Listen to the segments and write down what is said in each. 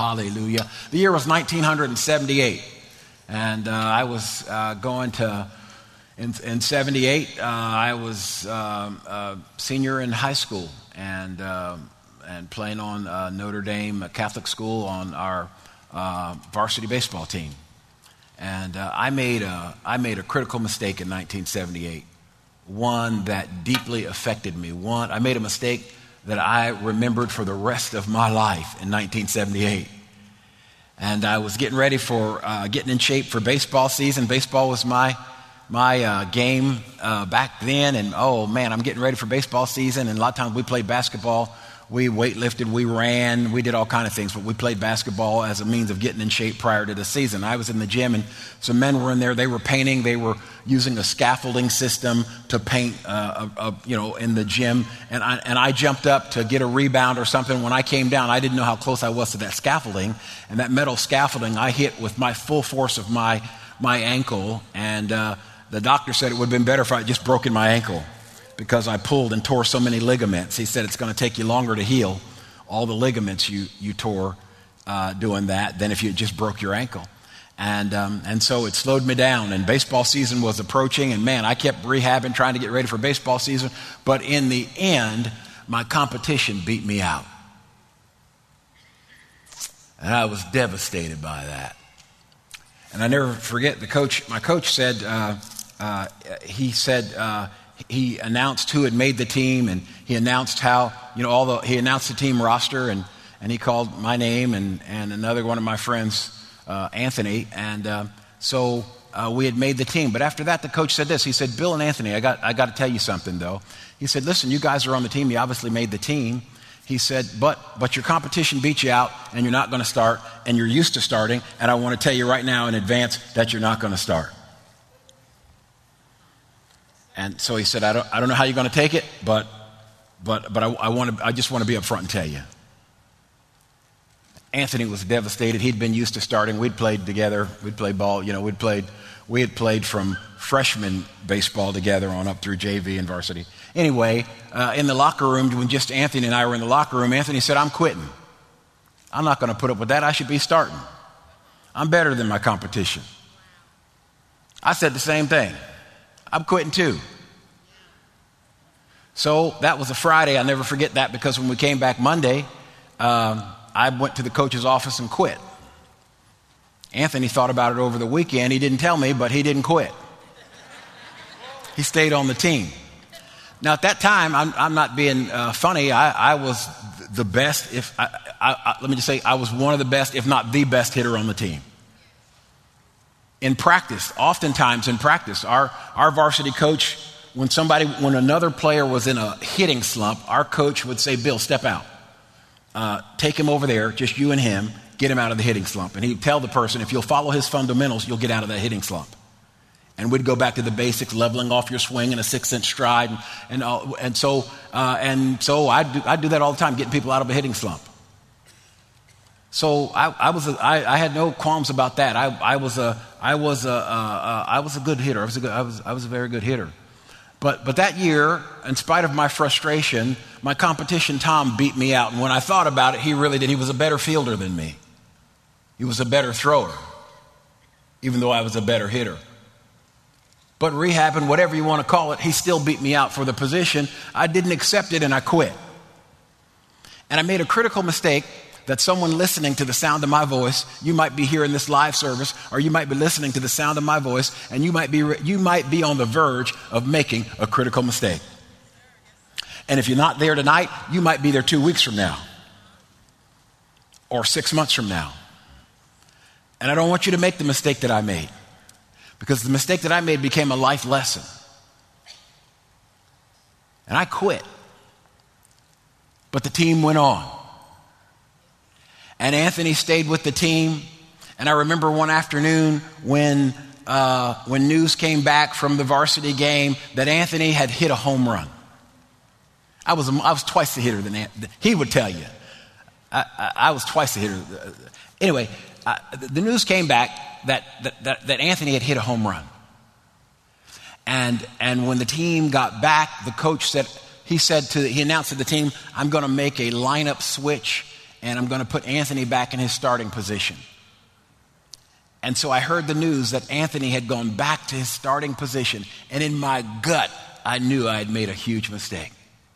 Hallelujah. The year was 1978. And I was going to, in 78, I was a senior in high school and playing on Notre Dame Catholic School on our varsity baseball team. And I made a critical mistake in 1978, one that deeply affected me. I made a mistake that I remembered for the rest of my life in 1978. And I was getting ready for getting in shape for baseball season. Baseball was my game back then. And, oh, man, I'm getting ready for baseball season. And a lot of times we played basketball. We weightlifted, we ran, we did all kind of things. But we played basketball as a means of getting in shape prior to the season. I was in the gym, and some men were in there. They were painting. They were using a scaffolding system to paint, in the gym. And I jumped up to get a rebound or something. When I came down, I didn't know how close I was to that scaffolding. And that metal scaffolding, I hit with my full force of my ankle. And the doctor said it would have been better if I had just broken my ankle, because I pulled and tore so many ligaments. He said it's going to take you longer to heal all the ligaments you tore doing that than if you just broke your ankle. And so it slowed me down. And baseball season was approaching. And, man, I kept rehabbing, trying to get ready for baseball season. But in the end, my competition beat me out. And I was devastated by that. And I never forget my coach said, he announced who had made the team, and he announced how, he announced the team roster, and he called my name and another one of my friends, Anthony, and so we had made the team. But after that, the coach said this. He said, Bill and Anthony, I got to tell you something, though. He said, listen, you guys are on the team. You obviously made the team. He said, but your competition beat you out, and you're not going to start, and you're used to starting, and I want to tell you right now in advance that you're not going to start. And so he said, I don't know how you're going to take it, but I just want to be up front and tell you. Anthony was devastated. He'd been used to starting. We'd played together. We'd played ball. We had played from freshman baseball together on up through JV and varsity. Anyway, in the locker room, when just Anthony and I were in the locker room, Anthony said, I'm quitting. I'm not going to put up with that. I should be starting. I'm better than my competition. I said the same thing. I'm quitting too. So that was a Friday. I'll never forget that, because when we came back Monday, I went to the coach's office and quit. Anthony thought about it over the weekend. He didn't tell me, but he didn't quit. He stayed on the team. Now, at that time, I'm not being funny. I was the best. Let me just say, I was one of the best, if not the best hitter on the team. In practice, oftentimes in practice, our varsity coach, when another player was in a hitting slump, our coach would say, Bill, step out. Take him over there, just you and him, get him out of the hitting slump. And he'd tell the person, if you'll follow his fundamentals, you'll get out of that hitting slump. And we'd go back to the basics, leveling off your swing in a 6-inch stride. And so I do that all the time, getting people out of a hitting slump. So I had no qualms about that. I was a good hitter. I was a very good hitter. But that year, in spite of my frustration, my competition, Tom, beat me out. And when I thought about it, he really did. He was a better fielder than me. He was a better thrower, even though I was a better hitter. But rehabbing, whatever you want to call it, he still beat me out for the position. I didn't accept it, and I quit. And I made a critical mistake that someone listening to the sound of my voice, you might be here in this live service, or you might be listening to the sound of my voice, and you might be on the verge of making a critical mistake. And if you're not there tonight, you might be there 2 weeks from now, or 6 months from now. And I don't want you to make the mistake that I made, because the mistake that I made became a life lesson. And I quit. But the team went on. And Anthony stayed with the team. And I remember one afternoon when news came back from the varsity game that Anthony had hit a home run. I was twice the hitter than Anthony. He would tell you. I was twice the hitter. Anyway, the news came back that Anthony had hit a home run. And when the team got back, the coach said, he announced to the team, I'm going to make a lineup switch. and I'm going to put Anthony back in his starting position. And so I heard the news that Anthony had gone back to his starting position, and in my gut, I knew I had made a huge mistake.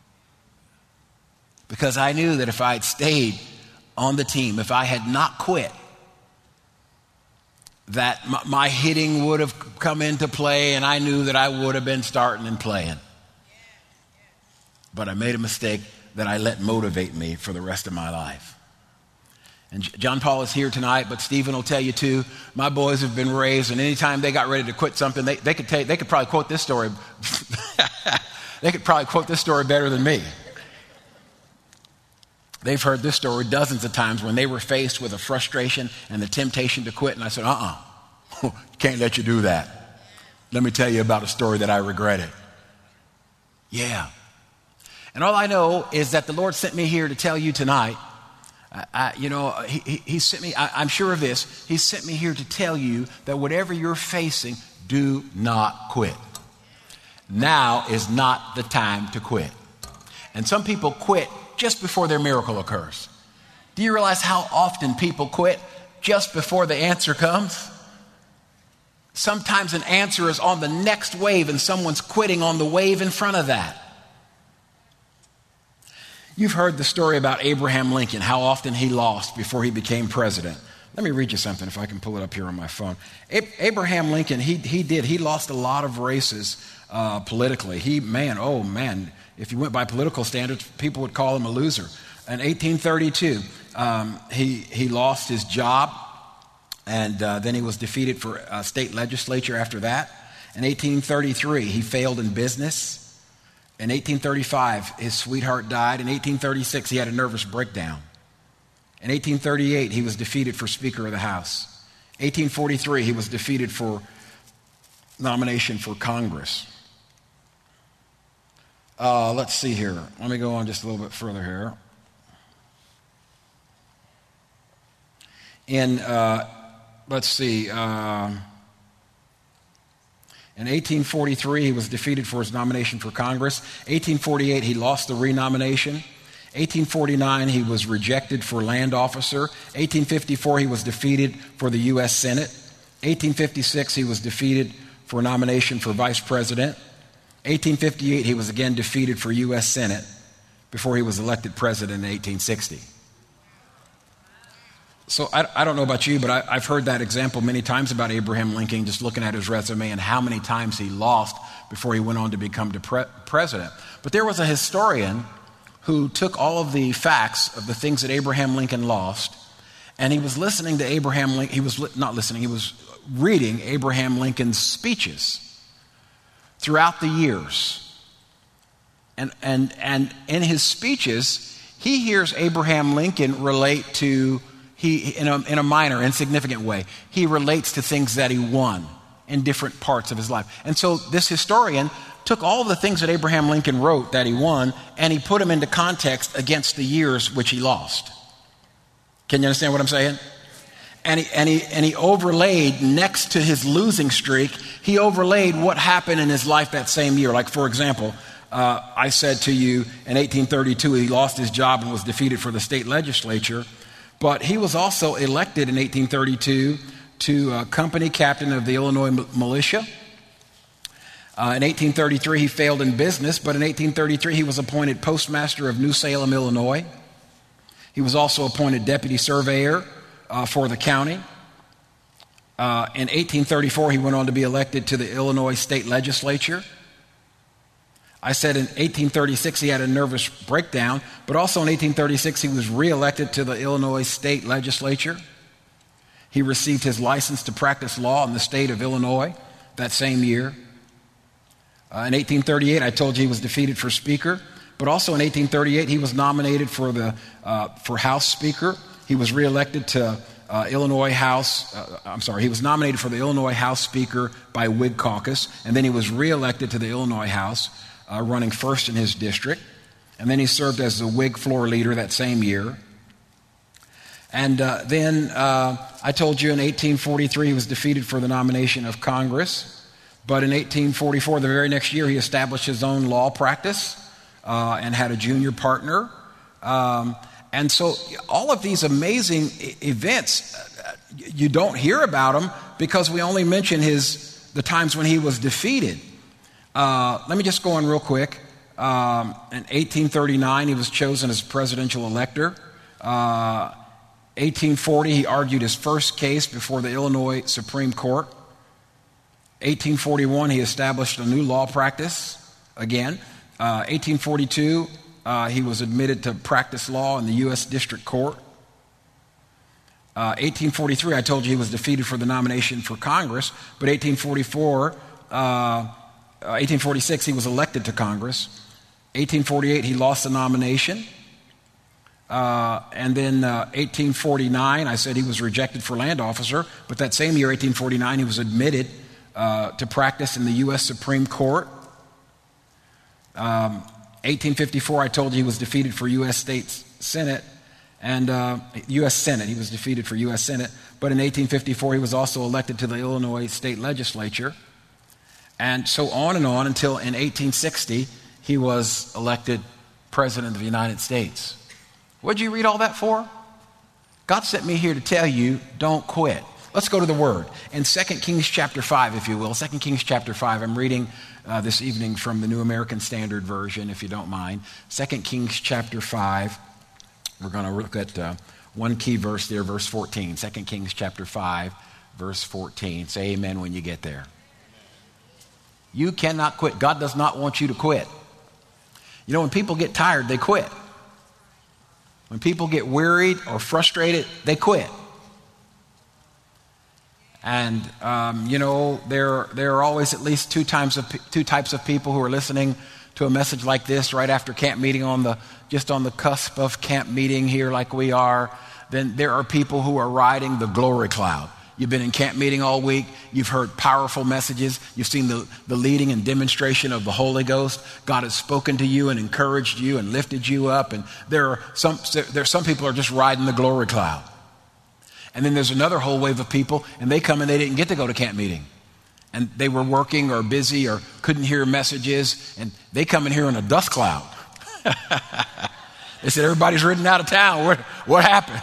Because I knew that if I had stayed on the team, if I had not quit, that my hitting would have come into play, and I knew that I would have been starting and playing. But I made a mistake that I let motivate me for the rest of my life. And John Paul is here tonight, but Stephen will tell you too, my boys have been raised, and anytime they got ready to quit something, they could probably quote this story. They could probably quote this story better than me. They've heard this story dozens of times when they were faced with a frustration and the temptation to quit. And I said, can't let you do that. Let me tell you about a story that I regretted. Yeah. And all I know is that the Lord sent me here to tell you tonight, he sent me, I'm sure of this, he sent me here to tell you that whatever you're facing, do not quit. Now is not the time to quit. And some people quit just before their miracle occurs. Do you realize how often people quit just before the answer comes? Sometimes an answer is on the next wave and someone's quitting on the wave in front of that. You've heard the story about Abraham Lincoln, how often he lost before he became president. Let me read you something if I can pull it up here on my phone. Abraham Lincoln, he lost a lot of races politically. If you went by political standards, people would call him a loser. In 1832, he lost his job, and then he was defeated for state legislature after that. In 1833, he failed in business. In 1835, his sweetheart died. In 1836, he had a nervous breakdown. In 1838, he was defeated for Speaker of the House. 1843, he was defeated for nomination for Congress. Let's see here. Let me go on just a little bit further here. In 1843, he was defeated for his nomination for Congress. 1848, he lost the renomination. 1849, he was rejected for land officer. 1854, he was defeated for the U.S. Senate. 1856, he was defeated for nomination for vice president. 1858, he was again defeated for U.S. Senate before he was elected president in 1860. So I don't know about you, but I've heard that example many times about Abraham Lincoln, just looking at his resume and how many times he lost before he went on to become the president. But there was a historian who took all of the facts of the things that Abraham Lincoln lost, and he was listening to Abraham Lincoln. He was reading Abraham Lincoln's speeches throughout the years. And in his speeches, he hears Abraham Lincoln relate to, in a minor, insignificant way, he relates to things that he won in different parts of his life. And so this historian took all the things that Abraham Lincoln wrote that he won, and he put them into context against the years which he lost. Can you understand what I'm saying? And he overlaid, next to his losing streak, he overlaid what happened in his life that same year. Like, for example, I said to you in 1832 he lost his job and was defeated for the state legislature, but he was also elected in 1832 to company captain of the Illinois militia. In 1833 he failed in business, but in 1833 he was appointed postmaster of New Salem, Illinois. He was also appointed deputy surveyor for the county. In 1834, he went on to be elected to the Illinois state legislature. I said in 1836 he had a nervous breakdown, but also in 1836 he was reelected to the Illinois state legislature. He received his license to practice law in the state of Illinois that same year. In 1838, I told you he was defeated for speaker, but also in 1838 he was nominated for House Speaker. He was reelected to he was nominated for the Illinois House Speaker by Whig caucus, and then he was reelected to the Illinois House, running first in his district. And then he served as the Whig floor leader that same year. And then I told you in 1843 he was defeated for the nomination of Congress. But in 1844, the very next year, he established his own law practice and had a junior partner. And so all of these amazing events, you don't hear about them because we only mention the times when he was defeated. Let me just go on real quick. In 1839, he was chosen as presidential elector. 1840, he argued his first case before the Illinois Supreme Court. 1841, he established a new law practice again. 1842, he was admitted to practice law in the U.S. District Court. 1843, I told you he was defeated for the nomination for Congress, but 1846, he was elected to Congress. 1848, he lost the nomination. And then 1849, I said he was rejected for land officer, but that same year, 1849, he was admitted to practice in the U.S. Supreme Court. 1854, I told you he was defeated for U.S. State Senate and U.S. Senate. He was defeated for U.S. Senate, but in 1854, he was also elected to the Illinois State Legislature. And so on and on until in 1860, he was elected President of the United States. What'd you read all that for? God sent me here to tell you, don't quit. Let's go to the Word. In 2 Kings chapter 5, if you will, 2 Kings chapter 5, I'm reading this evening from the New American Standard Version, if you don't mind. 2 Kings chapter 5, we're going to look at one key verse there, verse 14. 2 Kings chapter 5, verse 14. Say amen when you get there. You cannot quit. God does not want you to quit. You know, when people get tired, they quit. When people get wearied or frustrated, they quit. And, there are always at least two types of people who are listening to a message like this right after camp meeting just on the cusp of camp meeting here like we are. Then there are people who are riding the glory cloud. You've been in camp meeting all week. You've heard powerful messages. You've seen the leading and demonstration of the Holy Ghost. God has spoken to you and encouraged you and lifted you up. And there are some people who are just riding the glory cloud. And then there's another whole wave of people, and they come and they didn't get to go to camp meeting. And they were working or busy or couldn't hear messages, and they come in here in a dust cloud. They said, everybody's ridden out of town. What happened?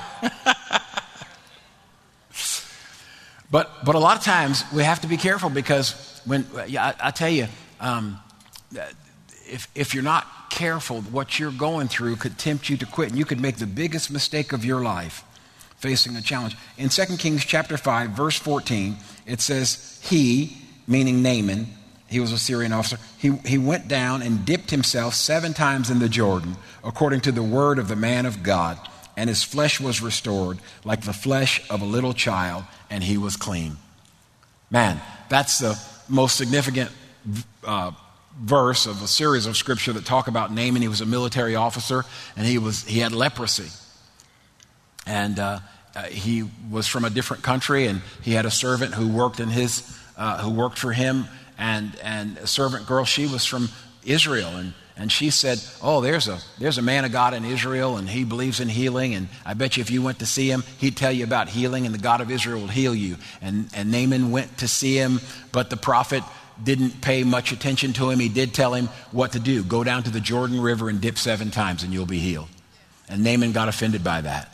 But a lot of times we have to be careful because I tell you, if you're not careful, what you're going through could tempt you to quit, and you could make the biggest mistake of your life facing a challenge. In 2 Kings chapter 5, verse 14, it says, he, meaning Naaman, he was a Syrian officer, he went down and dipped himself 7 times in the Jordan, according to the word of the man of God, and his flesh was restored like the flesh of a little child, and he was clean. Man, that's the most significant verse of a series of scripture that talk about Naaman. He was a military officer, and he had leprosy. And he was from a different country, and he had a servant who worked for him, and a servant girl. She was from Israel, and she said, "Oh, there's a man of God in Israel, and he believes in healing. And I bet you if you went to see him, he'd tell you about healing, and the God of Israel will heal you." And Naaman went to see him, but the prophet didn't pay much attention to him. He did tell him what to do: go down to the Jordan River and dip 7 times, and you'll be healed. And Naaman got offended by that.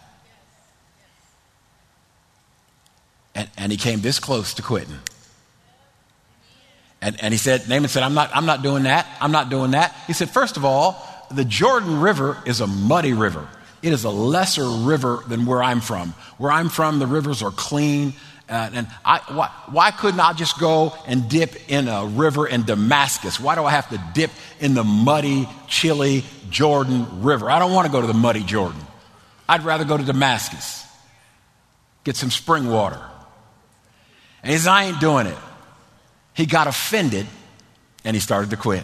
And he came this close to quitting. And Naaman said, I'm not doing that. I'm not doing that. He said, first of all, the Jordan River is a muddy river. It is a lesser river than where I'm from. Where I'm from, the rivers are clean. Why couldn't I just go and dip in a river in Damascus? Why do I have to dip in the muddy, chilly Jordan River? I don't want to go to the muddy Jordan. I'd rather go to Damascus, get some spring water. And he said, I ain't doing it. He got offended, and he started to quit.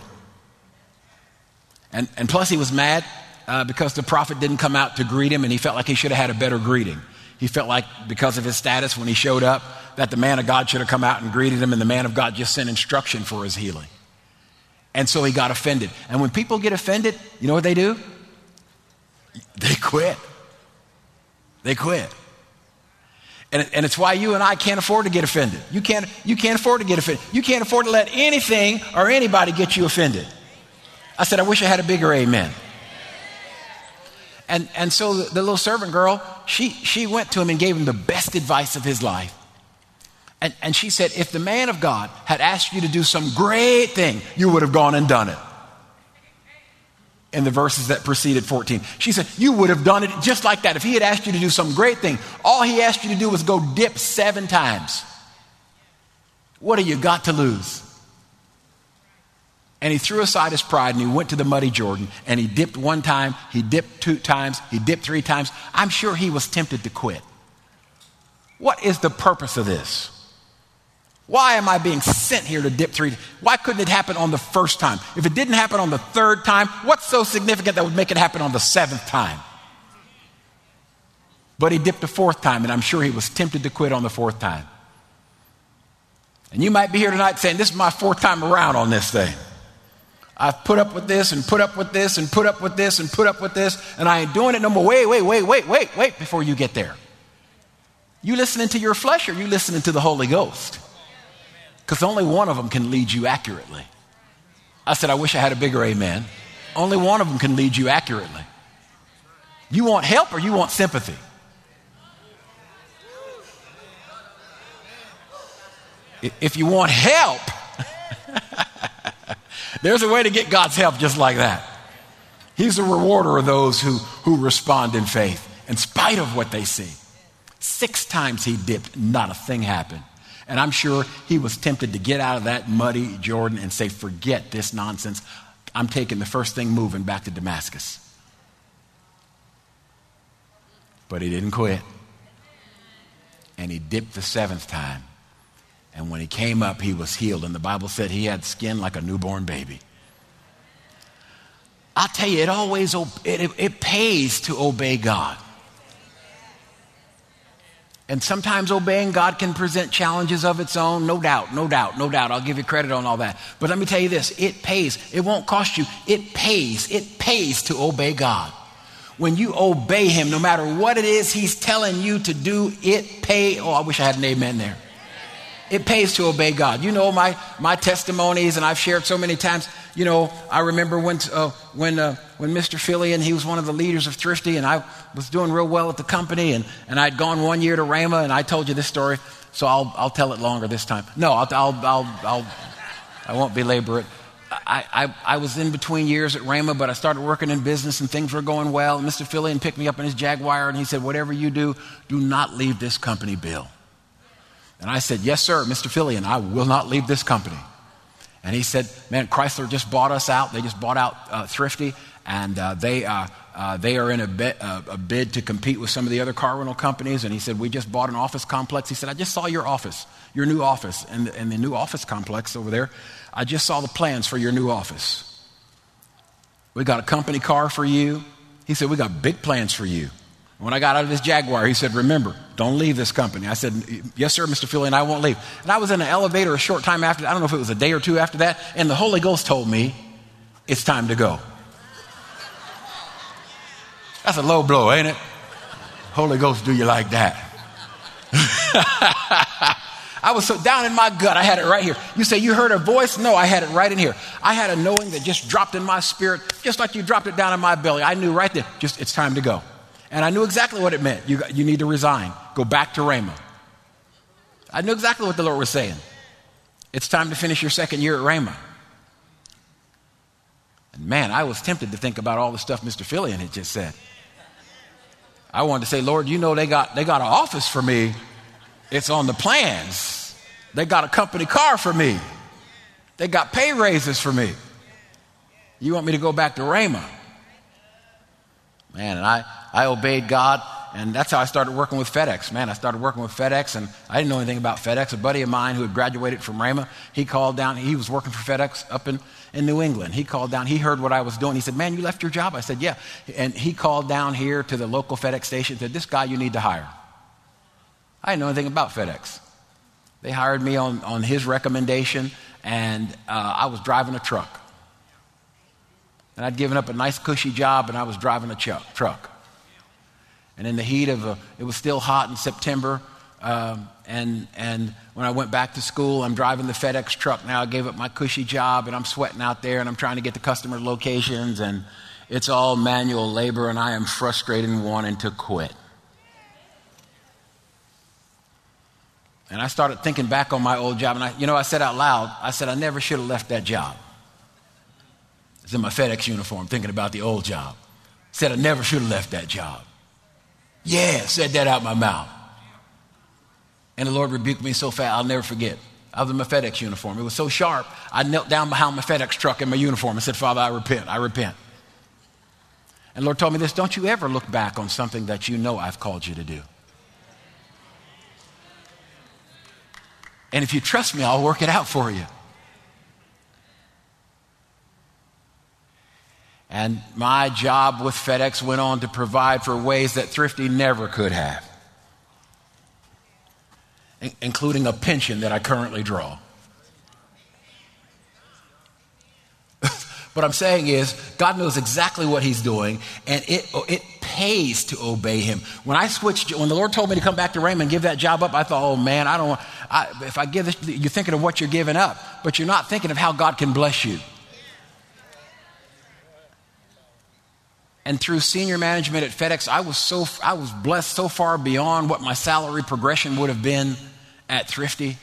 And plus he was mad because the prophet didn't come out to greet him, and he felt like he should have had a better greeting. He felt like because of his status when he showed up, that the man of God should have come out and greeted him, and the man of God just sent instruction for his healing. And so he got offended. And when people get offended, you know what they do? They quit. They quit. And it's why you and I can't afford to get offended. You can't afford to get offended. You can't afford to let anything or anybody get you offended. I said, I wish I had a bigger amen. And so the little servant girl, she went to him and gave him the best advice of his life. And she said, if the man of God had asked you to do some great thing, you would have gone and done it. In the verses that preceded 14. She said, you would have done it just like that. If he had asked you to do some great thing, all he asked you to do was go dip 7 times. What have you got to lose? And he threw aside his pride and he went to the muddy Jordan and he dipped 1 time, he dipped 2 times, he dipped 3 times. I'm sure he was tempted to quit. What is the purpose of this? Why am I being sent here to dip 3? Why couldn't it happen on the first time? If it didn't happen on the 3rd time, what's so significant that would make it happen on the 7th time? But he dipped the 4th time, and I'm sure he was tempted to quit on the 4th time. And you might be here tonight saying, this is my 4th time around on this thing. I've put up with this and put up with this and put up with this and put up with this, and I ain't doing it no more. Wait before you get there. You listening to your flesh or you listening to the Holy Ghost? Because only one of them can lead you accurately. I said, I wish I had a bigger amen. Only one of them can lead you accurately. You want help or you want sympathy? If you want help, there's a way to get God's help just like that. He's a rewarder of those who respond in faith, in spite of what they see. 6 times he dipped, not a thing happened. And I'm sure he was tempted to get out of that muddy Jordan and say, forget this nonsense. I'm taking the first thing moving back to Damascus. But he didn't quit. And he dipped the 7th time. And when he came up, he was healed. And the Bible said he had skin like a newborn baby. I'll tell you, it pays to obey God. And sometimes obeying God can present challenges of its own, no doubt. I'll give you credit on all that. But let me tell you this, it pays. It won't cost you. It pays to obey God. When you obey him, no matter what it is he's telling you to do, it pays. Oh, I wish I had an amen there. It pays to obey God. You know my testimonies, and I've shared so many times. You know, I remember when Mr. Fillion, he was one of the leaders of Thrifty, and I was doing real well at the company, and I'd gone 1 year to Rhema, and I told you this story, so I'll tell it longer this time. No, I won't belabor it. I was in between years at Rhema, but I started working in business, and things were going well. And Mr. Fillion picked me up in his Jaguar, and he said, "Whatever you do not leave this company, Bill." And I said, "Yes, sir, Mr. Fillion, I will not leave this company." And he said, "Man, Chrysler just bought us out. They just bought out Thrifty, and they are in a bid to compete with some of the other car rental companies." And he said, "We just bought an office complex." He said, "I just saw your office, your new office, and the new office complex over there. I just saw the plans for your new office. We got a company car for you." He said, "We got big plans for you." When I got out of his Jaguar, he said, "Remember, don't leave this company." I said, "Yes, sir, Mr. Fillion, I won't leave." And I was in an elevator a short time after, I don't know if it was a day or two after that, and the Holy Ghost told me, it's time to go. That's a low blow, ain't it? Holy Ghost do you like that? I was so down in my gut, I had it right here. You say, you heard a voice? No, I had it right in here. I had a knowing that just dropped in my spirit, just like you dropped it down in my belly. I knew right there, just it's time to go. And I knew exactly what it meant. You need to resign. Go back to Rhema. I knew exactly what the Lord was saying. It's time to finish your 2nd year at Rhema. And man, I was tempted to think about all the stuff Mr. Fillion had just said. I wanted to say, "Lord, you know they got an office for me. It's on the plans. They got a company car for me. They got pay raises for me. You want me to go back to Rhema?" Man, and I obeyed God, and that's how I started working with FedEx. Man, I started working with FedEx, and I didn't know anything about FedEx. A buddy of mine who had graduated from Rhema, he called down. He was working for FedEx up in New England. He called down. He heard what I was doing. He said, "Man, you left your job?" I said, "Yeah." And he called down here to the local FedEx station and said, "This guy you need to hire." I didn't know anything about FedEx. They hired me on his recommendation, and I was driving a truck. And I'd given up a nice cushy job, and I was driving a truck. And in the heat of it was still hot in September, and when I went back to school, I'm driving the FedEx truck now. I gave up my cushy job, and I'm sweating out there, and I'm trying to get to customer locations, and It's all manual labor, and I am frustrated and wanting to quit. And I started thinking back on my old job, and I said out loud, I said, I never should have left that job. It's in my FedEx uniform, thinking about the old job. Said I never should have left that job. Yeah, said that out my mouth. And the Lord rebuked me so fast, I'll never forget. I was in my FedEx uniform. It was so sharp, I knelt down behind my FedEx truck in my uniform and said, Father, I repent, I repent. And the Lord told me this, don't you ever look back on something that you know I've called you to do. And if you trust me, I'll work it out for you. And my job with FedEx went on to provide for ways that Thrifty never could have, including a pension that I currently draw. What I'm saying is, God knows exactly what he's doing, and it pays to obey him. When the Lord told me to come back to Raymond and give that job up, I thought, oh man, if I give this, you're thinking of what you're giving up, but you're not thinking of how God can bless you. And through senior management at FedEx, I was blessed so far beyond what my salary progression would have been at Thrifty.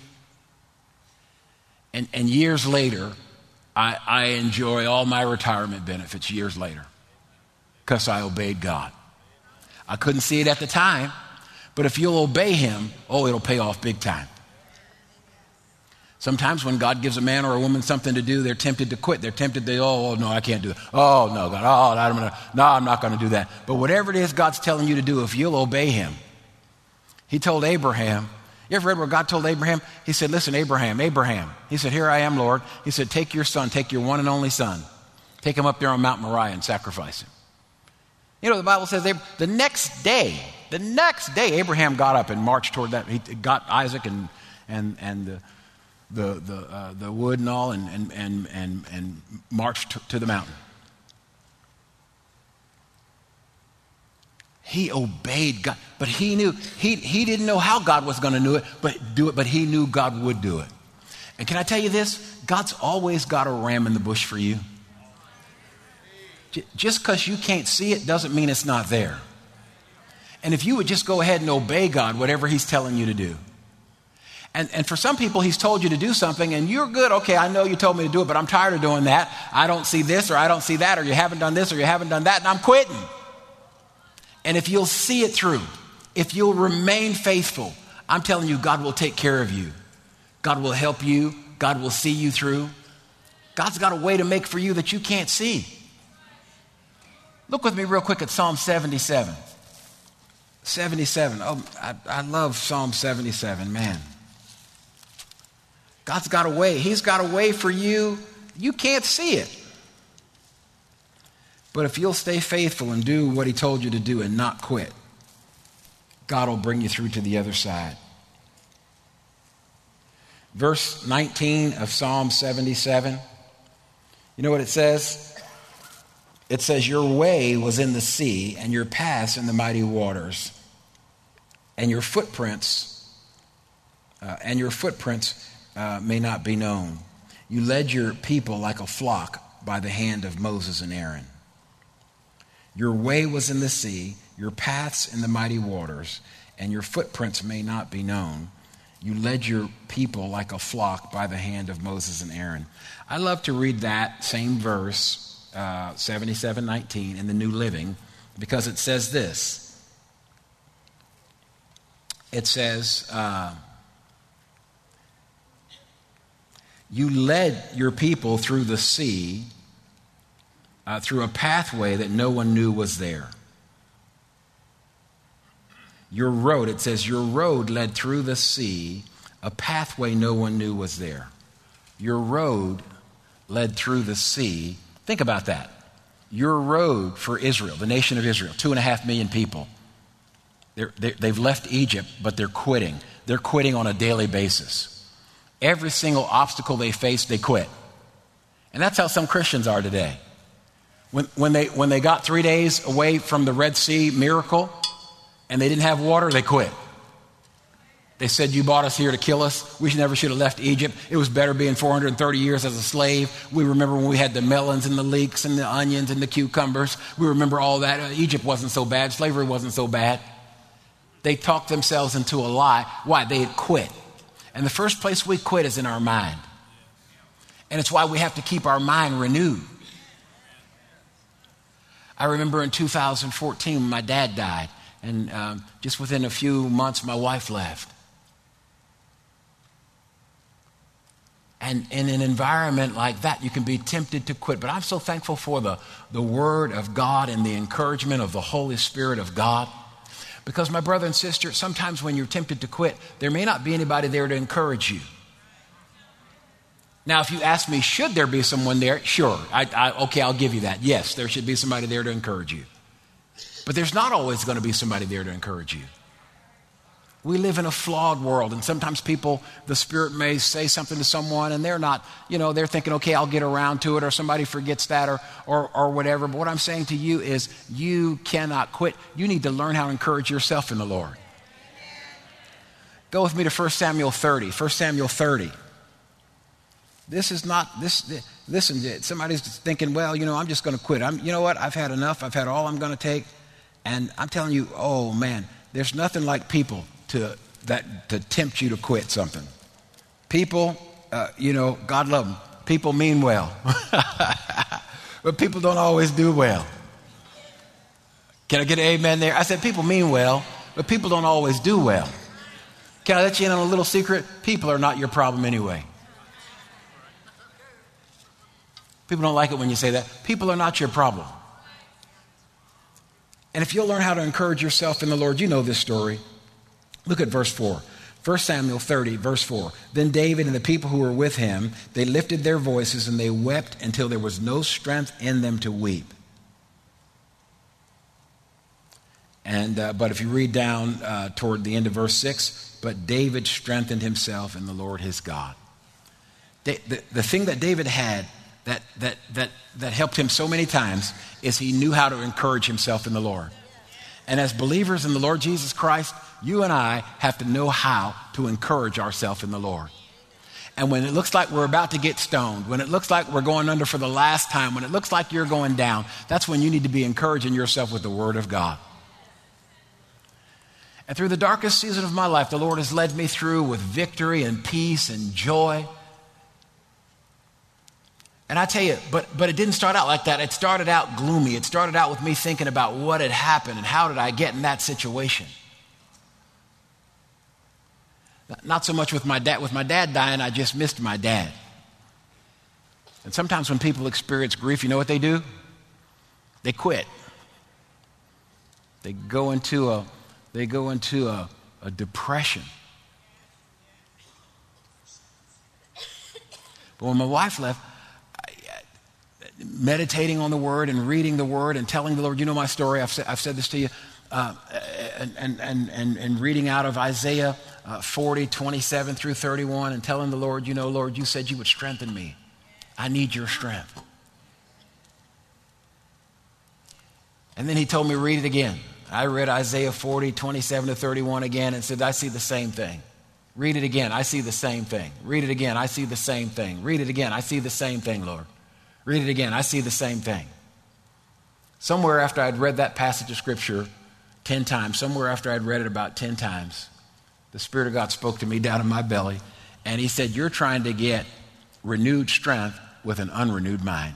And years later, I enjoy all my retirement benefits years later because I obeyed God. I couldn't see it at the time, but if you'll obey him, it'll pay off big time. Sometimes when God gives a man or a woman something to do, they're tempted to quit. They're tempted to, no, I can't do it. Oh, no, God, I'm not going to do that. But whatever it is God's telling you to do, if you'll obey him. He told Abraham, you ever read where God told Abraham? He said, listen, Abraham. He said, here I am, Lord. He said, take your son, take your one and only son. Take him up there on Mount Moriah and sacrifice him. You know, the Bible says the next day, Abraham got up and marched toward that. He got Isaac and the wood and all and marched to the mountain. He obeyed God, but he knew he didn't know how God was going to do it, but he knew God would do it. And can I tell you this? God's always got a ram in the bush for you. Just because you can't see it doesn't mean it's not there. And if you would just go ahead and obey God, whatever he's telling you to do. And for some people, he's told you to do something and you're good. Okay, I know you told me to do it, but I'm tired of doing that. I don't see this or I don't see that, or you haven't done this or you haven't done that, and I'm quitting. And if you'll see it through, if you'll remain faithful, I'm telling you, God will take care of you. God will help you. God will see you through. God's got a way to make for you that you can't see. Look with me real quick at Psalm 77. 77. Oh, I love Psalm 77, man. God's got a way. He's got a way for you. You can't see it. But if you'll stay faithful and do what he told you to do and not quit, God will bring you through to the other side. Verse 19 of Psalm 77, you know what it says? It says, your way was in the sea and your paths in the mighty waters, and your footprints may not be known. You led your people like a flock by the hand of Moses and Aaron. Your way was in the sea, your paths in the mighty waters, and your footprints may not be known. You led your people like a flock by the hand of Moses and Aaron. I love to read that same verse, 77:19 in the New Living, because it says this. It says, you led your people through the sea, through a pathway that no one knew was there. Your road, it says, your road led through the sea, a pathway no one knew was there. Your road led through the sea. Think about that. Your road for Israel, the nation of Israel, 2.5 million people. They've left Egypt, but they're quitting. They're quitting on a daily basis. Every single obstacle they face, they quit. And that's how some Christians are today. When they got 3 days away from the Red Sea miracle and they didn't have water, they quit. They said, you brought us here to kill us. We never should have left Egypt. It was better being 430 years as a slave. We remember when we had the melons and the leeks and the onions and the cucumbers. We remember all that. Egypt wasn't so bad. Slavery wasn't so bad. They talked themselves into a lie. Why? They had quit. And the first place we quit is in our mind. And it's why we have to keep our mind renewed. I remember in 2014 when my dad died. And just within a few months, my wife left. And in an environment like that, you can be tempted to quit. But I'm so thankful for the Word of God and the encouragement of the Holy Spirit of God. Because my brother and sister, sometimes when you're tempted to quit, there may not be anybody there to encourage you. Now, if you ask me, should there be someone there? Sure. Okay, I'll give you that. Yes, there should be somebody there to encourage you. But there's not always going to be somebody there to encourage you. We live in a flawed world, and sometimes people, the Spirit may say something to someone, and they're not, they're thinking, okay, I'll get around to it, or somebody forgets that, or whatever. But what I'm saying to you is you cannot quit. You need to learn how to encourage yourself in the Lord. Go with me to 1 Samuel 30. 1 Samuel 30. This is not, listen, somebody's thinking, well, I'm just going to quit. You know what? I've had enough. I've had all I'm going to take. And I'm telling you, oh, man, there's nothing like people to tempt you to quit something. People, God love them. People mean well. But people don't always do well. Can I get an amen there? I said people mean well, but people don't always do well. Can I let you in on a little secret? People are not your problem anyway. People don't like it when you say that. People are not your problem. And if you'll learn how to encourage yourself in the Lord, you know this story. Look at verse 4. 1 Samuel 30, verse 4. Then David and the people who were with him, they lifted their voices and they wept until there was no strength in them to weep. And but if you read down toward the end of verse 6, but David strengthened himself in the Lord his God. The thing that David had that helped him so many times is he knew how to encourage himself in the Lord. And as believers in the Lord Jesus Christ, you and I have to know how to encourage ourselves in the Lord. And when it looks like we're about to get stoned, when it looks like we're going under for the last time, when it looks like you're going down, that's when you need to be encouraging yourself with the Word of God. And through the darkest season of my life, the Lord has led me through with victory and peace and joy. And I tell you, but it didn't start out like that. It started out gloomy. It started out with me thinking about what had happened and how did I get in that situation. Not so much with my dad. With my dad dying, I just missed my dad. And sometimes when people experience grief, you know what they do? They quit. They go into a depression. But when my wife left, meditating on the Word and reading the Word and telling the Lord, you know my story, I've said this to you, and reading out of Isaiah 40, 27 through 31 and telling the Lord, Lord, you said you would strengthen me. I need your strength. And then he told me, read it again. I read Isaiah 40, 27 to 31 again and said, I see the same thing. Read it again. I see the same thing. Read it again. I see the same thing. Read it again. I see the same thing, Lord. Read it again. I see the same thing. Somewhere after I'd read that passage of Scripture 10 times, somewhere after I'd read it about 10 times, the Spirit of God spoke to me down in my belly, and he said, you're trying to get renewed strength with an unrenewed mind.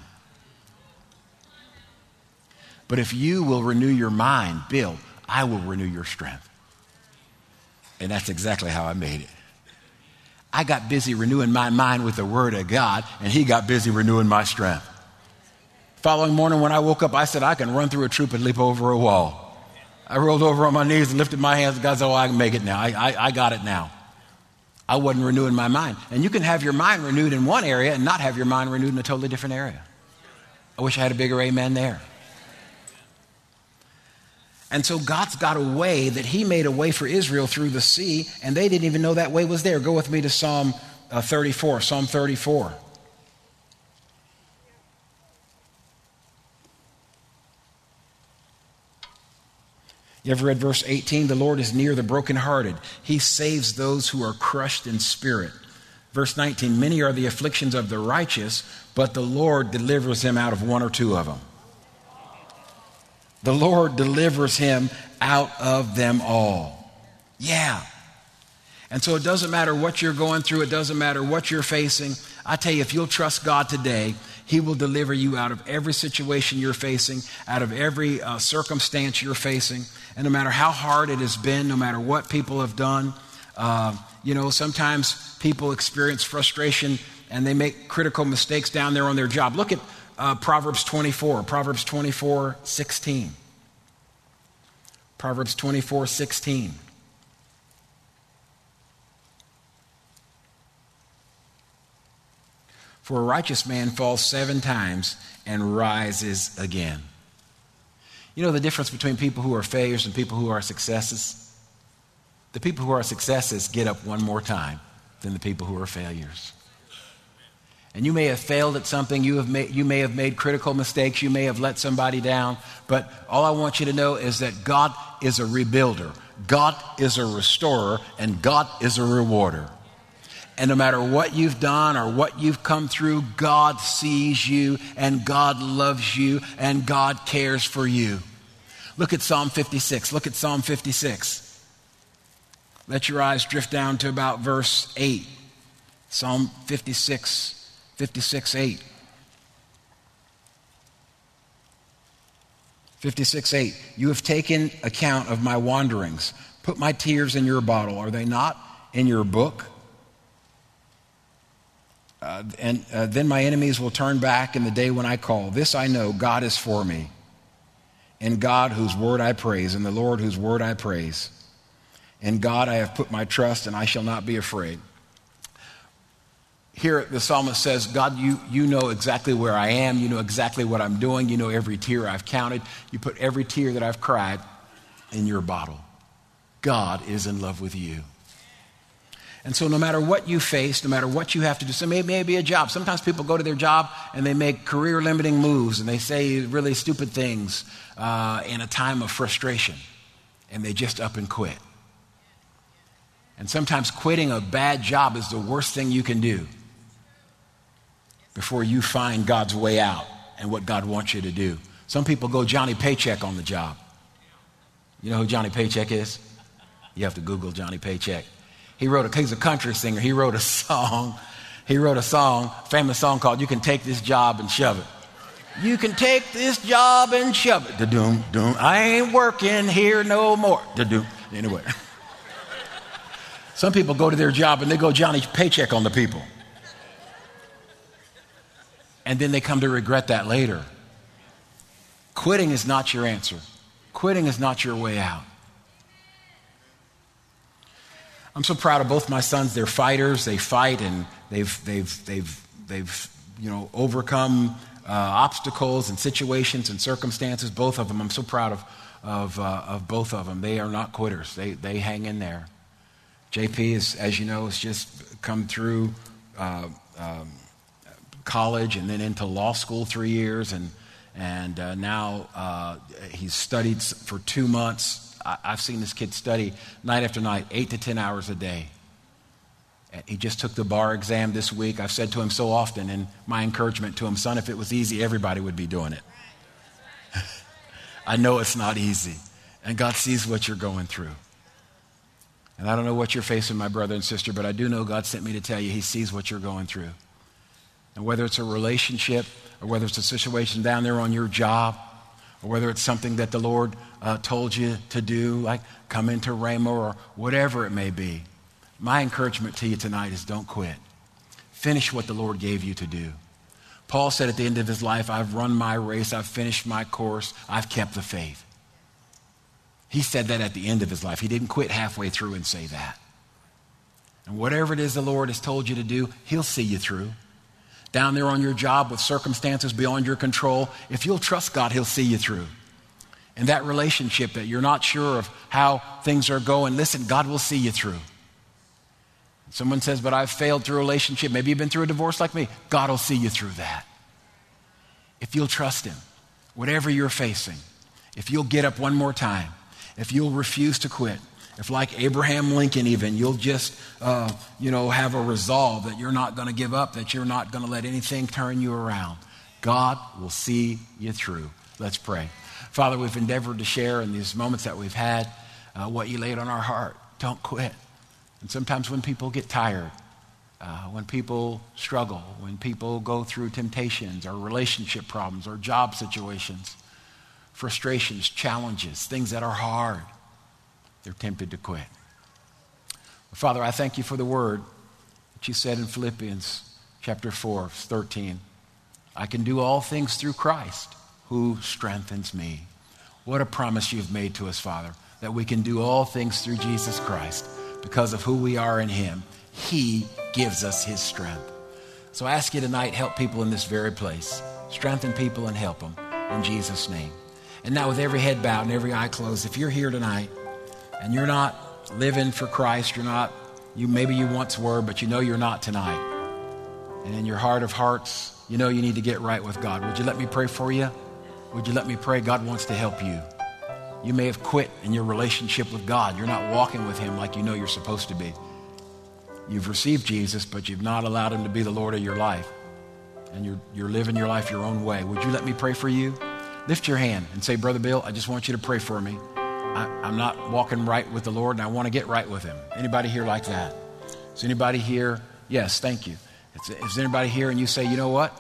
But if you will renew your mind, Bill, I will renew your strength. And that's exactly how I made it. I got busy renewing my mind with the Word of God, and he got busy renewing my strength. Following morning when I woke up, I said, I can run through a troop and leap over a wall. I rolled over on my knees and lifted my hands. God said, I can make it now. I got it now. I wasn't renewing my mind. And you can have your mind renewed in one area and not have your mind renewed in a totally different area. I wish I had a bigger amen there. And so God's got a way that he made a way for Israel through the sea, and they didn't even know that way was there. Go with me to Psalm 34. Psalm 34. You ever read verse 18? The Lord is near the brokenhearted. He saves those who are crushed in spirit. Verse 19, many are the afflictions of the righteous, but the Lord delivers him out of one or two of them. The Lord delivers him out of them all. Yeah. And so it doesn't matter what you're going through. It doesn't matter what you're facing. I tell you, if you'll trust God today, he will deliver you out of every situation you're facing, out of every circumstance you're facing. And no matter how hard it has been, no matter what people have done, sometimes people experience frustration and they make critical mistakes down there on their job. Look at Proverbs 24:16. Proverbs 24:16. For a righteous man falls 7 times and rises again. You know the difference between people who are failures and people who are successes? The people who are successes get up one more time than the people who are failures. And you may have failed at something, you may have made critical mistakes, you may have let somebody down, but all I want you to know is that God is a rebuilder, God is a restorer, and God is a rewarder. And no matter what you've done or what you've come through, God sees you and God loves you and God cares for you. Look at Psalm 56. Look at Psalm 56. Let your eyes drift down to about verse 8. Psalm 56:8. 56:8. You have taken account of my wanderings. Put my tears in your bottle. Are they not in your book? Then my enemies will turn back in the day when I call. This I know, God is for me. In God whose word I praise, in the Lord whose word I praise. In God I have put my trust, and I shall not be afraid. Here the psalmist says, God, you know exactly where I am. You know exactly what I'm doing. You know every tear I've counted. You put every tear that I've cried in your bottle. God is in love with you. And so no matter what you face, no matter what you have to do, so maybe a job. Sometimes people go to their job and they make career-limiting moves and they say really stupid things in a time of frustration. And they just up and quit. And sometimes quitting a bad job is the worst thing you can do before you find God's way out and what God wants you to do. Some people go Johnny Paycheck on the job. You know who Johnny Paycheck is? You have to Google Johnny Paycheck. He's a country singer. He wrote a famous song called You Can Take This Job and Shove It. You can take this job and shove it. Da-doom, doom. I ain't working here no more. Da-doom. Anyway. Some people go to their job and they go Johnny Paycheck on the people. And then they come to regret that later. Quitting is not your answer. Quitting is not your way out. I'm so proud of both my sons. They're fighters. They fight and they've overcome obstacles and situations and circumstances. Both of them. I'm so proud of both of them. They are not quitters. They hang in there. JP is, as you know, has just come through college and then into law school 3 years, and now he's studied for 2 months. I've seen this kid study night after night, 8 to 10 hours a day. He just took the bar exam this week. I've said to him so often, and my encouragement to him, son, if it was easy, everybody would be doing it. I know it's not easy, and God sees what you're going through. And I don't know what you're facing, my brother and sister, but I do know God sent me to tell you he sees what you're going through. And whether it's a relationship or whether it's a situation down there on your job or whether it's something that the Lord told you to do, like come into Rhema or whatever it may be, my encouragement to you tonight is don't quit. Finish what the Lord gave you to do. Paul said at the end of his life, I've run my race, I've finished my course, I've kept the faith. He said that at the end of his life. He didn't quit halfway through and say that. And whatever it is the Lord has told you to do, he'll see you through. Down there on your job with circumstances beyond your control, if you'll trust God, he'll see you through. And that relationship that you're not sure of how things are going, listen, God will see you through. Someone says, but I've failed through a relationship. Maybe you've been through a divorce like me. God will see you through that. If you'll trust him, whatever you're facing, if you'll get up one more time, if you'll refuse to quit, if like Abraham Lincoln even, you'll just, have a resolve that you're not going to give up, that you're not going to let anything turn you around, God will see you through. Let's pray. Father, we've endeavored to share in these moments that we've had what you laid on our heart. Don't quit. And sometimes when people get tired, when people struggle, when people go through temptations or relationship problems or job situations, frustrations, challenges, things that are hard, they're tempted to quit. Father, I thank you for the word that you said in Philippians chapter 4, verse 13. I can do all things through Christ who strengthens me. What a promise you've made to us, Father, that we can do all things through Jesus Christ because of who we are in him. He gives us his strength. So I ask you tonight, help people in this very place. Strengthen people and help them in Jesus' name. And now with every head bowed and every eye closed, if you're here tonight and you're not living for Christ, maybe you once were, but you know you're not tonight. And in your heart of hearts, you know you need to get right with God. Would you let me pray for you? Would you let me pray? God wants to help you. You may have quit in your relationship with God. You're not walking with him like you know you're supposed to be. You've received Jesus, but you've not allowed him to be the Lord of your life. And you're living your life your own way. Would you let me pray for you? Lift your hand and say, Brother Bill, I just want you to pray for me. I'm not walking right with the Lord, and I want to get right with him. Anybody here like that? Is anybody here? Yes, thank you. Is anybody here and you say, you know what?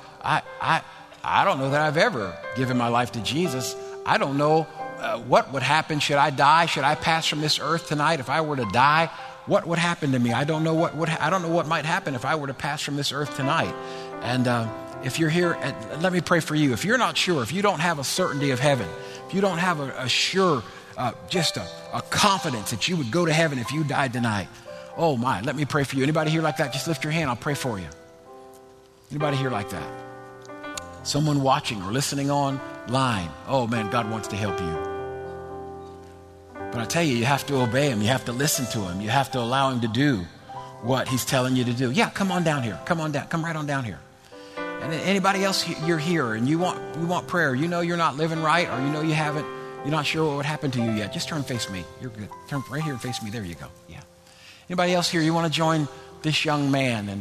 I don't know that I've ever given my life to Jesus. I don't know what would happen. Should I die? Should I pass from this earth tonight? If I were to die, what would happen to me? I don't know what might happen if I were to pass from this earth tonight. And if you're here, let me pray for you. If you're not sure, if you don't have a certainty of heaven, if you don't have a sure, just a confidence that you would go to heaven if you died tonight, oh my, let me pray for you. Anybody here like that? Just lift your hand. I'll pray for you. Anybody here like that? Someone watching or listening online. Oh man, God wants to help you. But I tell you, you have to obey him. You have to listen to him. You have to allow him to do what he's telling you to do. Yeah, come on down here. Come on down. Come right on down here. And anybody else, you're here and you want prayer. You know you're not living right, or you know you're not sure what would happen to you yet. Just turn and face me. You're good. Turn right here and face me. There you go. Yeah. Anybody else here, you want to join this young man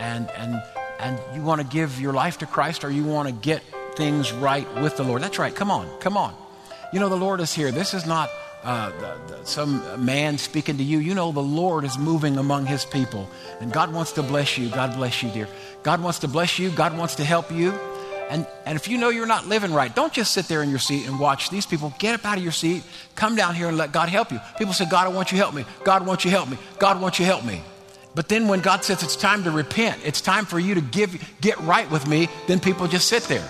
and you want to give your life to Christ, or you want to get things right with the Lord? That's right. Come on. Come on. You know the Lord is here. This is not some man speaking to you. You know the Lord is moving among his people, and God wants to bless you. God bless you, dear. God wants to bless you. God wants to help you. And if you know you're not living right, don't just sit there in your seat and watch these people. Get up out of your seat. Come down here and let God help you. People say, God, I want you to help me. God wants you to help me. God wants you to help me. But then when God says it's time to repent, it's time for you to get right with me, then people just sit there.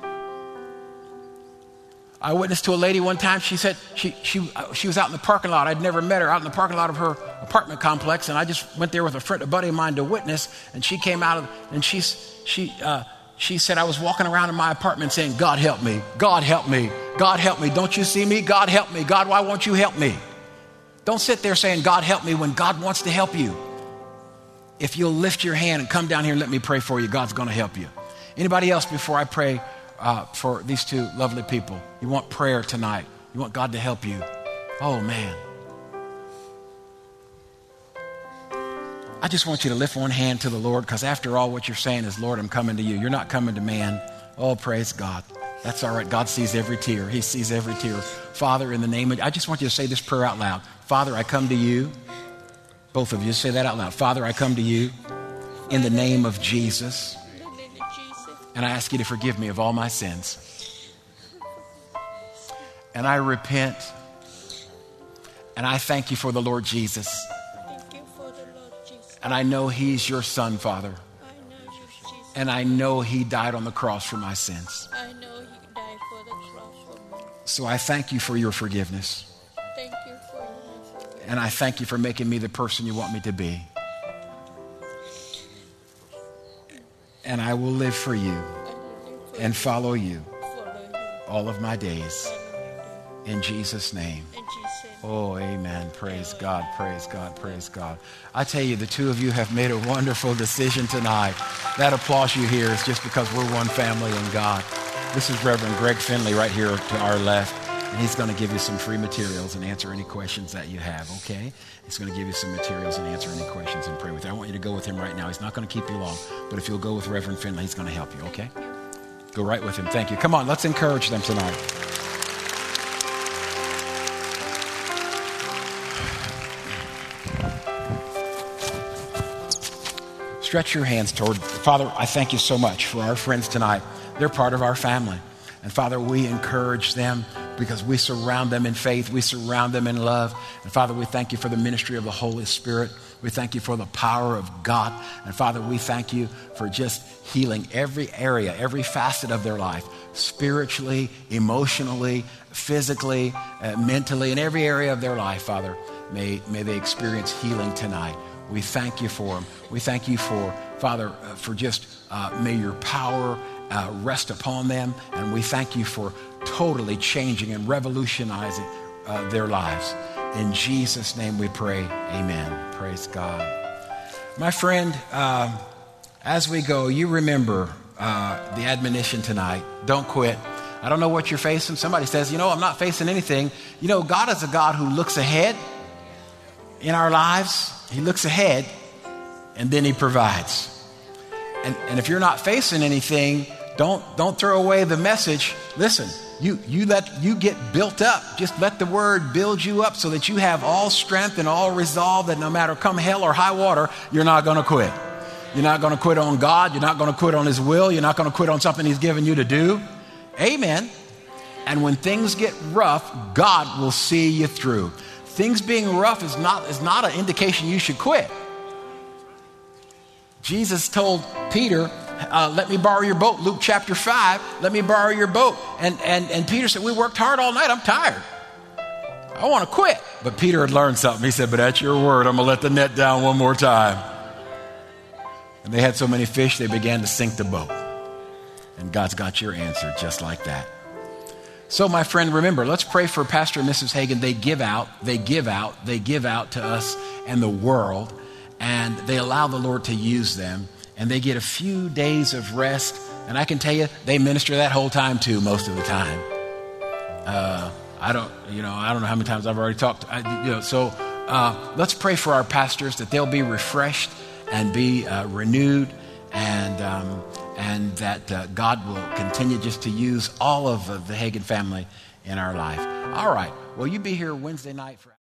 I witnessed to a lady one time. She said she was out in the parking lot. I'd never met her, out in the parking lot of her apartment complex, and I just went there with a buddy of mine to witness. And she came out and she said, I was walking around in my apartment saying, God help me, God help me, God help me. Don't you see me? God help me. God, why won't you help me? Don't sit there saying, God help me, when God wants to help you. If you'll lift your hand and come down here and let me pray for you, God's going to help you. Anybody else before I pray for these two lovely people? You want prayer tonight? You want God to help you? Oh man. I just want you to lift one hand to the Lord, because after all, what you're saying is, Lord, I'm coming to you. You're not coming to man. Oh, praise God. That's all right. God sees every tear. He sees every tear. Father, in the name of, I just want you to say this prayer out loud. Father, I come to you. Both of you say that out loud. Father, I come to you in the name of Jesus. And I ask you to forgive me of all my sins. And I repent. And I thank you for the Lord Jesus. And I know he's your son, Father. And I know he died on the cross for my sins. I know he died for the cross for me. So I thank you for your forgiveness. Thank you for your forgiveness. And I thank you for making me the person you want me to be. And I will live for you and follow you all of my days. In Jesus' name. Oh, amen. Praise God, praise God, praise God. I tell you, the two of you have made a wonderful decision tonight. That applause you hear is just because we're one family in God. This is Reverend Greg Finley right here to our left. And he's going to give you some free materials and answer any questions that you have, okay? He's going to give you some materials and answer any questions and pray with you. I want you to go with him right now. He's not going to keep you long, but if you'll go with Reverend Finley, he's going to help you, okay? Go right with him. Thank you. Come on, let's encourage them tonight. Stretch your hands toward, Father, I thank you so much for our friends tonight. They're part of our family. And Father, we encourage them because we surround them in faith. We surround them in love. And Father, we thank you for the ministry of the Holy Spirit. We thank you for the power of God. And Father, we thank you for just healing every area, every facet of their life, spiritually, emotionally, physically, mentally, in every area of their life, Father. May they experience healing tonight. We thank you for them. We thank you for, Father, for just may your power rest upon them. And we thank you for totally changing and revolutionizing their lives. In Jesus' name we pray. Amen. Praise God. My friend, as we go, you remember the admonition tonight. Don't quit. I don't know what you're facing. Somebody says, I'm not facing anything. God is a God who looks ahead in our lives. He looks ahead and then he provides. And if you're not facing anything, don't throw away the message. Listen, you get built up. Just let the word build you up so that you have all strength and all resolve that no matter come hell or high water, you're not going to quit. You're not going to quit on God. You're not going to quit on his will. You're not going to quit on something he's given you to do. Amen. And when things get rough, God will see you through. Things being rough is not an indication you should quit. Jesus told Peter, let me borrow your boat. Luke chapter 5, let me borrow your boat. And Peter said, we worked hard all night. I'm tired. I want to quit. But Peter had learned something. He said, but at your word, I'm going to let the net down one more time. And they had so many fish, they began to sink the boat. And God's got your answer just like that. So my friend, remember, let's pray for Pastor and Mrs. Hagin. They give out to us and the world, and they allow the Lord to use them, and they get a few days of rest. And I can tell you, they minister that whole time too, most of the time. I don't know how many times I've already talked. So let's pray for our pastors that they'll be refreshed and be renewed, and that God will continue just to use all of the Hagin family in our life. All right. Well, you be here Wednesday night for